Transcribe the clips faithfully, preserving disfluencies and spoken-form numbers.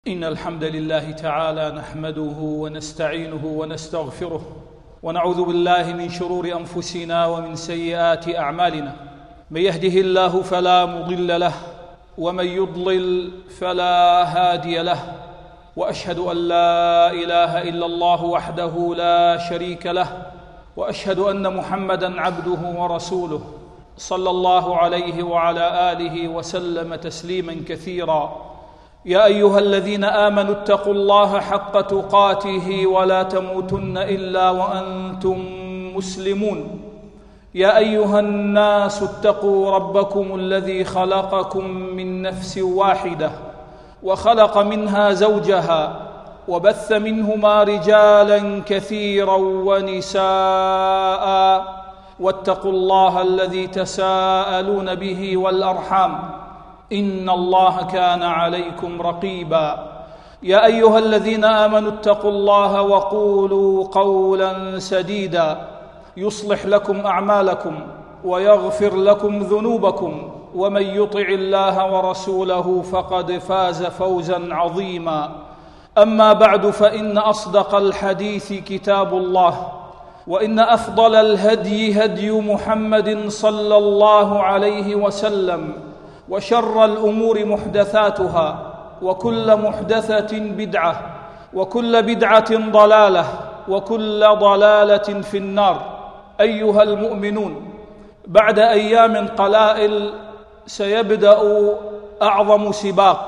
إن الحمد لله تعالى نحمده ونستعينه ونستغفره ونعوذ بالله من شرور أنفسنا ومن سيئات أعمالنا. من يهده الله فلا مضل له ومن يضلل فلا هادي له، وأشهد أن لا إله إلا الله وحده لا شريك له، وأشهد أن محمدًا عبده ورسوله صلى الله عليه وعلى آله وسلم تسليمًا كثيرا. يا أيها الذين آمنوا اتقوا الله حق تقاته ولا تموتن إلا وأنتم مسلمون. يا أيها الناس اتقوا ربكم الذي خلقكم من نفس واحدة وخلق منها زوجها وبث منهما رجالا كثيرا ونساء، واتقوا الله الذي تساءلون به والأرحام إن الله كان عليكم رقيبا. يا أيها الذين آمنوا اتقوا الله وقولوا قولا سديدا يصلح لكم أعمالكم ويغفر لكم ذنوبكم، ومن يطع الله ورسوله فقد فاز فوزا عظيما. أما بعد، فإن أصدق الحديث كتاب الله، وإن أفضل الهدي هدي محمد صلى الله عليه وسلم، وشر الأمور محدثاتها، وكل محدثة بدعة، وكل بدعة ضلالة، وكل ضلالة في النار. أيها المؤمنون، بعد أيام قلائل سيبدأ أعظم سباق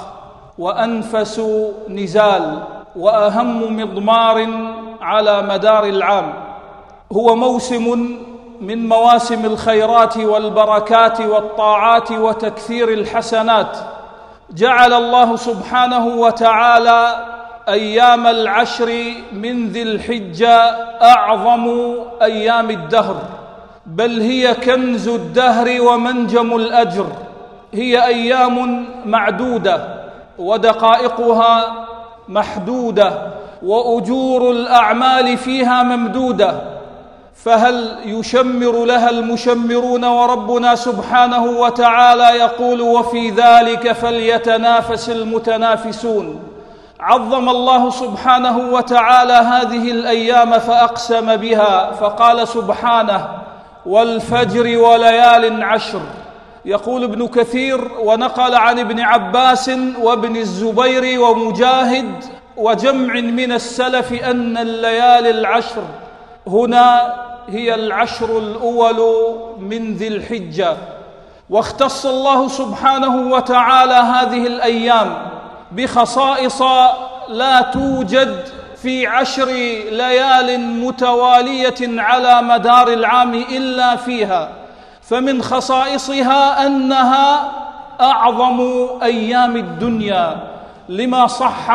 وأنفس نزال وأهم مضمار على مدار العام، هو موسم من مواسم الخيرات والبركات والطاعات وتكثير الحسنات. جعل الله سبحانه وتعالى أيام العشر من ذي الحجة أعظم أيام الدهر، بل هي كنز الدهر ومنجم الأجر. هي أيام معدودة ودقائقها محدودة، وأجور الأعمال فيها ممدودة، فهل يشمر لها المشمرون؟ وربنا سبحانه وتعالى يقول: وفي ذلك فليتنافس المتنافسون. عظم الله سبحانه وتعالى هذه الأيام فأقسم بها، فقال سبحانه: والفجر وليال عشر. يقول ابن كثير ونقل عن ابن عباس وابن الزبير ومجاهد وجمع من السلف أن الليالي العشر هنا هي العشر الأول من ذي الحجة. واختص الله سبحانه وتعالى هذه الأيام بخصائص لا توجد في عشر ليال متوالية على مدار العام إلا فيها. فمن خصائصها أنها أعظم أيام الدنيا، لما صح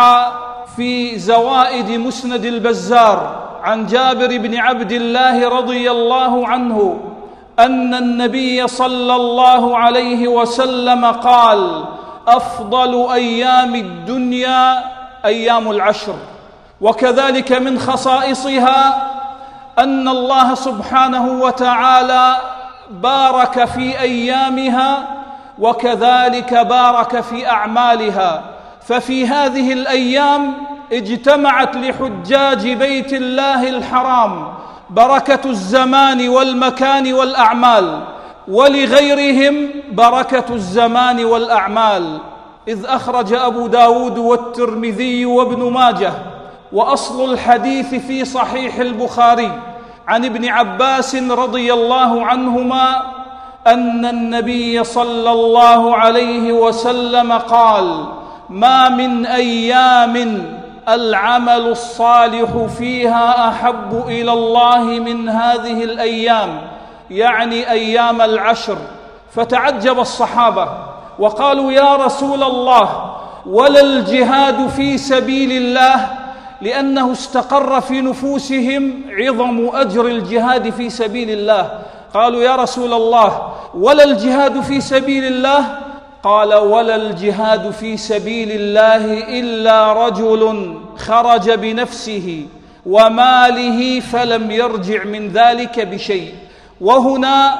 في زوائد مسند البزار عن جابر بن عبد الله رضي الله عنه أن النبي صلى الله عليه وسلم قال: أفضل أيام الدنيا أيام العشر. وكذلك من خصائصها أن الله سبحانه وتعالى بارك في أيامها، وكذلك بارك في أعمالها. ففي هذه الأيام اجتمعت لحجاج بيت الله الحرام بركة الزمان والمكان والأعمال، ولغيرهم بركة الزمان والأعمال. إذ أخرج أبو داود والترمذي وابن ماجه، وأصل الحديث في صحيح البخاري عن ابن عباس رضي الله عنهما أن النبي صلى الله عليه وسلم قال: ما من أيام العمل الصالح فيها أحب إلى الله من هذه الأيام، يعني أيام العشر. فتعجب الصحابة وقالوا: يا رسول الله، ولا الجهاد في سبيل الله؟ لأنه استقر في نفوسهم عظم أجر الجهاد في سبيل الله. قالوا: يا رسول الله، ولا الجهاد في سبيل الله؟ قال: ولا الجهاد في سبيل الله إلا رجل خرج بنفسه وماله فلم يرجع من ذلك بشيء. وهنا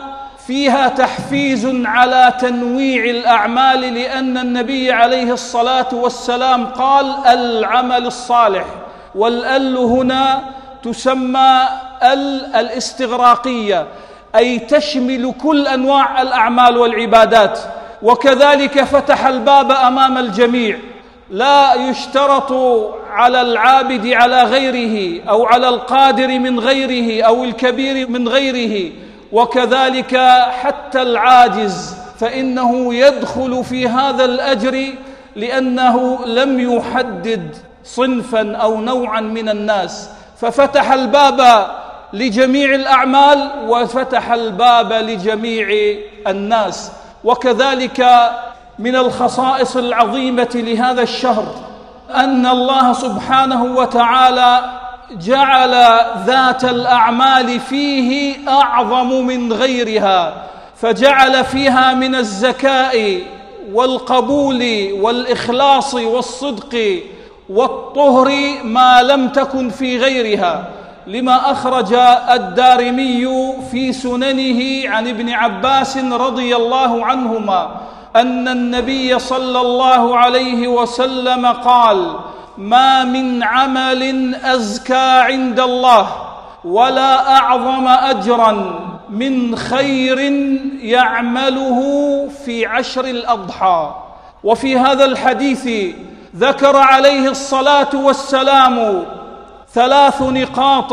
فيها تحفيز على تنويع الأعمال، لأن النبي عليه الصلاة والسلام قال العمل الصالح، والأل هنا تسمى ال الاستغراقية، أي تشمل كل أنواع الأعمال والعبادات. وكذلك فتح الباب أمام الجميع، لا يشترط على العابد على غيره أو على القادر من غيره أو الكبير من غيره، وكذلك حتى العاجز فإنه يدخل في هذا الأجر، لأنه لم يحدد صنفا أو نوعا من الناس، ففتح الباب لجميع الأعمال وفتح الباب لجميع الناس. وكذلك من الخصائص العظيمة لهذا الشهر أن الله سبحانه وتعالى جعل ذات الأعمال فيه أعظم من غيرها، فجعل فيها من الزكاء والقبول والإخلاص والصدق والطهر ما لم تكن في غيرها، لما أخرج الدارمي في سننه عن ابن عباس رضي الله عنهما أن النبي صلى الله عليه وسلم قال: ما من عمل أزكى عند الله ولا أعظم أجرا من خير يعمله في عشر الأضحى. وفي هذا الحديث ذكر عليه الصلاة والسلام ثلاث نقاط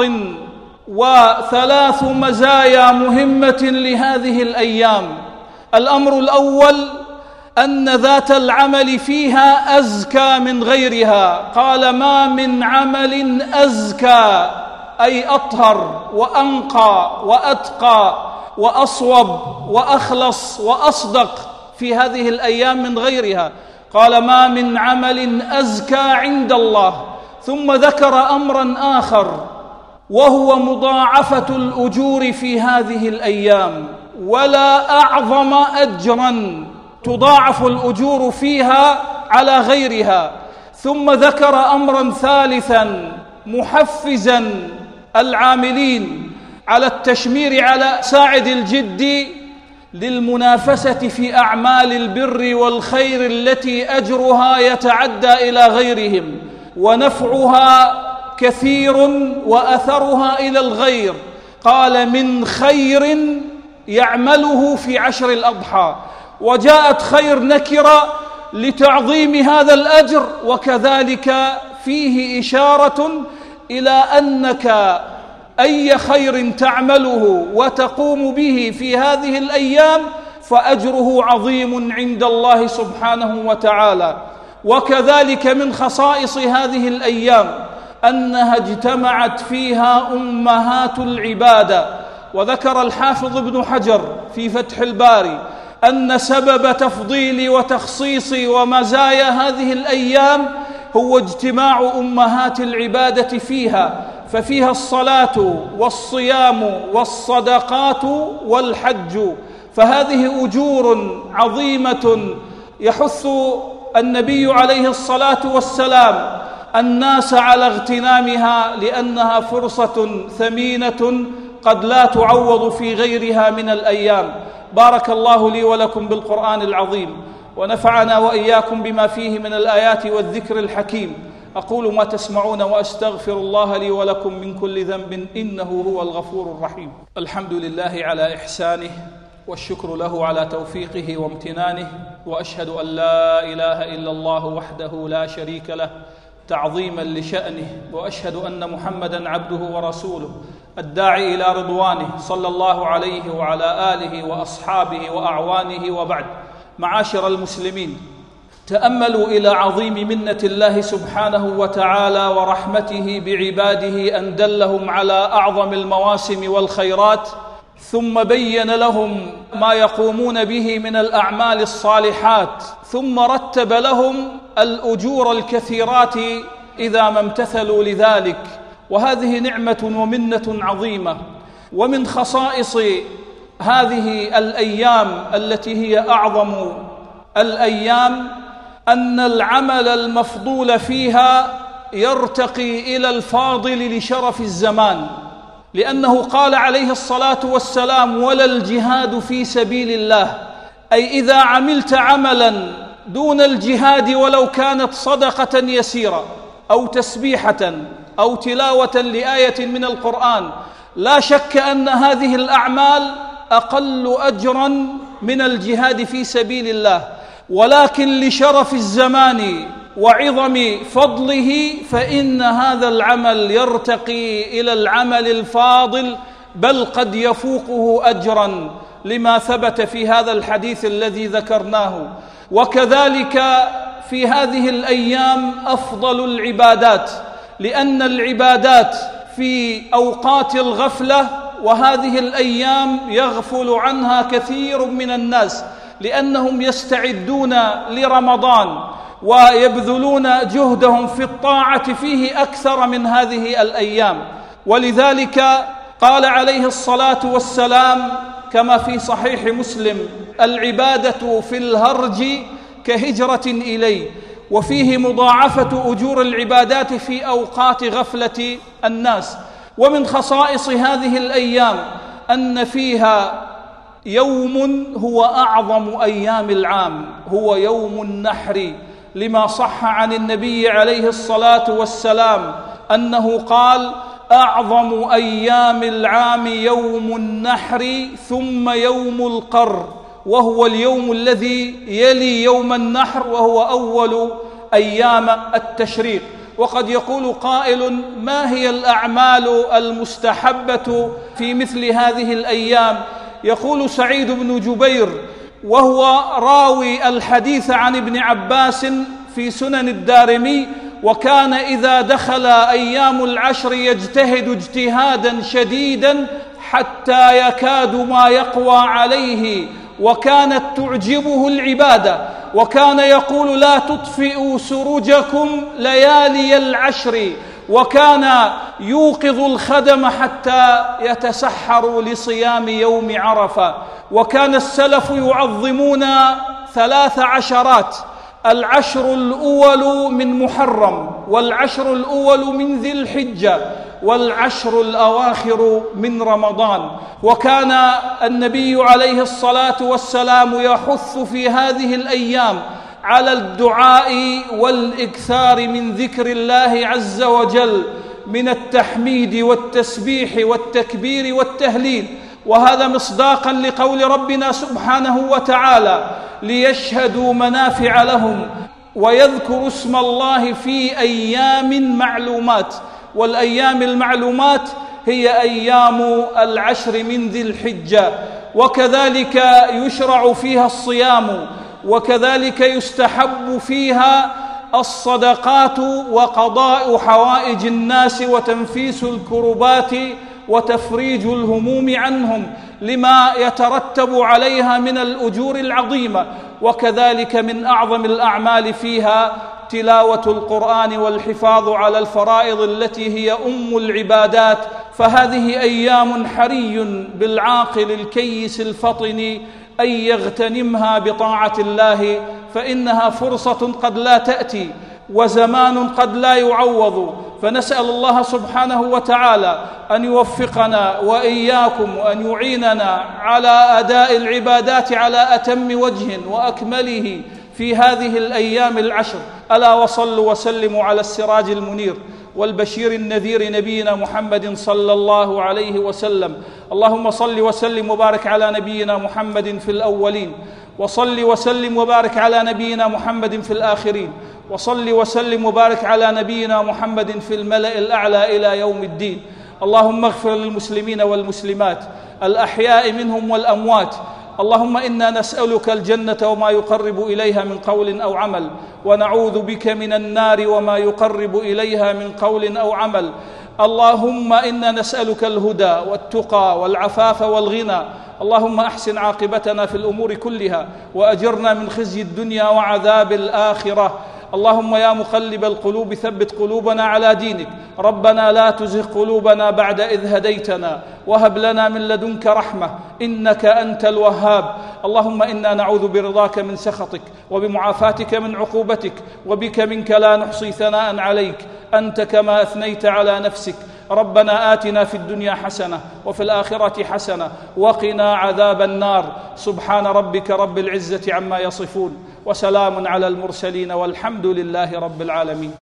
وثلاث مزايا مهمة لهذه الأيام. الأمر الأول أن ذات العمل فيها أزكى من غيرها، قال: ما من عمل أزكى أي أطهر وأنقى وأتقى وأصوب وأخلص وأصدق في هذه الأيام من غيرها، قال: ما من عمل أزكى عند الله. ثم ذكر أمرا آخر وهو مضاعفة الأجور في هذه الأيام، ولا أعظم أجرا تضاعف الأجور فيها على غيرها. ثم ذكر أمرا ثالثا محفزا العاملين على التشمير على ساعد الجد للمنافسة في أعمال البر والخير التي أجرها يتعدى إلى غيرهم ونفعها كثير وأثرها إلى الغير. قال: من خير يعمله في عشر الأضحى، وجاءت خير نكرة لتعظيم هذا الأجر، وكذلك فيه إشارة إلى أنك أي خير تعمله وتقوم به في هذه الأيام فأجره عظيم عند الله سبحانه وتعالى. وكذلك من خصائص هذه الأيام أنها اجتمعت فيها أمهات العبادة. وذكر الحافظ ابن حجر في فتح الباري أن سبب تفضيل وتخصيص ومزايا هذه الأيام هو اجتماع أمهات العبادة فيها، ففيها الصلاة والصيام والصدقات والحج، فهذه أجور عظيمة يحث النبي عليه الصلاة والسلام الناس على اغتنامها، لأنها فرصة ثمينة قد لا تعوض في غيرها من الأيام. بارك الله لي ولكم بالقرآن العظيم، ونفعنا وإياكم بما فيه من الآيات والذكر الحكيم. أقول ما تسمعون وأستغفر الله لي ولكم من كل ذنب إنه هو الغفور الرحيم. الحمد لله على إحسانه، والشكر له على توفيقه وامتنانه، وأشهد أن لا إله إلا الله وحده لا شريك له تعظيما لشأنه، وأشهد أن محمدًا عبده ورسوله الداعي إلى رضوانه صلى الله عليه وعلى آله وأصحابه وأعوانه، وبعد. معاشر المسلمين، تأملوا إلى عظيم منة الله سبحانه وتعالى ورحمته بعباده أن دلهم على أعظم المواسم والخيرات، ثم بين لهم ما يقومون به من الأعمال الصالحات، ثم رتب لهم الأجور الكثيرات إذا ما امتثلوا لذلك. وهذه نعمة ومنة عظيمة. ومن خصائص هذه الأيام التي هي أعظم الأيام أن العمل المفضول فيها يرتقي إلى الفاضل لشرف الزمان، لأنه قال عليه الصلاة والسلام: ولا الجهاد في سبيل الله، أي إذا عملت عملا دون الجهاد ولو كانت صدقة يسيرة أو تسبيحة أو تلاوة لآية من القرآن، لا شك أن هذه الأعمال أقل أجرا من الجهاد في سبيل الله، ولكن لشرف الزمان وعظم فضله فإن هذا العمل يرتقي إلى العمل الفاضل، بل قد يفوقه أجرا، لما ثبت في هذا الحديث الذي ذكرناه. وكذلك في هذه الأيام أفضل العبادات، لأن العبادات في أوقات الغفلة وهذه الأيام يغفل عنها كثير من الناس، لأنهم يستعدون لرمضان ويبذلون جهدهم في الطاعة فيه أكثر من هذه الأيام. ولذلك قال عليه الصلاة والسلام كما في صحيح مسلم: العبادة في الهرج كهجرة إلي، وفيه مضاعفة أجور العبادات في أوقات غفلة الناس. ومن خصائص هذه الأيام أن فيها يوم هو أعظم أيام العام، هو يوم النحر، لما صح عن النبي عليه الصلاة والسلام أنه قال: أعظم أيام العام يوم النحر ثم يوم القر، وهو اليوم الذي يلي يوم النحر وهو أول أيام التشريق. وقد يقول قائل: ما هي الأعمال المستحبة في مثل هذه الأيام؟ يقول سعيد بن جبير وهو راوي الحديث عن ابن عباس في سنن الدارمي: وكان إذا دخل أيام العشر يجتهد اجتهادا شديدا حتى يكاد ما يقوى عليه، وكانت تعجبه العبادة، وكان يقول: لا تطفئوا سروجكم ليالي العشر، وكان يوقظ الخدم حتى يتسحروا لصيام يوم عرفة. وكان السلف يعظمون ثلاث عشرات: العشر الأول من محرم، والعشر الأول من ذي الحجة، والعشر الأواخر من رمضان. وكان النبي عليه الصلاة والسلام يحث في هذه الأيام على الدعاء والإكثار من ذكر الله عز وجل، من التحميد والتسبيح والتكبير والتهليل، وهذا مصداقا لقول ربنا سبحانه وتعالى: ليشهدوا منافع لهم ويذكروا اسم الله في أيام معلومات. والأيام المعلومات هي أيام العشر من ذي الحجة، وكذلك يشرع فيها الصيام، وكذلك يستحب فيها الصدقات وقضاء حوائج الناس وتنفيس الكربات وتفريج الهموم عنهم، لما يترتب عليها من الأجور العظيمة. وكذلك من أعظم الأعمال فيها تلاوة القرآن والحفاظ على الفرائض التي هي أم العبادات. فهذه أيام حري بالعاقل الكيس الفطن أن يغتنمها بطاعة الله، فإنها فرصة قد لا تأتي وزمان قد لا يعوض. فنسأل الله سبحانه وتعالى أن يوفقنا وإياكم وأن يعيننا على أداء العبادات على أتم وجه وأكمله في هذه الأيام العشر. ألا وصلوا وسلموا على السراج المنير والبشير النذير نبينا محمد صلى الله عليه وسلم. اللهم صل وسلم وبارك على نبينا محمد في الأولين، وصل وسلم وبارك على نبينا محمد في الآخرين، وصل وسلم وبارك على نبينا محمد في الملأ الأعلى إلى يوم الدين. اللهم اغفر للمسلمين والمسلمات الأحياء منهم والأموات. اللهم إنا نسألك الجنة وما يقرب إليها من قول أو عمل، ونعوذ بك من النار وما يقرب إليها من قول أو عمل. اللهم إنا نسألك الهدى والتقى والعفاف والغنى. اللهم أحسن عاقبتنا في الأمور كلها، وأجرنا من خزي الدنيا وعذاب الآخرة. اللهم يا مقلب القلوب ثبت قلوبنا على دينك. ربنا لا تزغ قلوبنا بعد إذ هديتنا، وهب لنا من لدنك رحمة إنك أنت الوهاب. اللهم إنا نعوذ برضاك من سخطك، وبمعافاتك من عقوبتك، وبك منك لا نحصي ثناء عليك، أنت كما أثنيت على نفسك. ربنا آتنا في الدنيا حسنة وفي الآخرة حسنة وقنا عذاب النار. سبحان ربك رب العزة عما يصفون وسلام على المرسلين والحمد لله رب العالمين.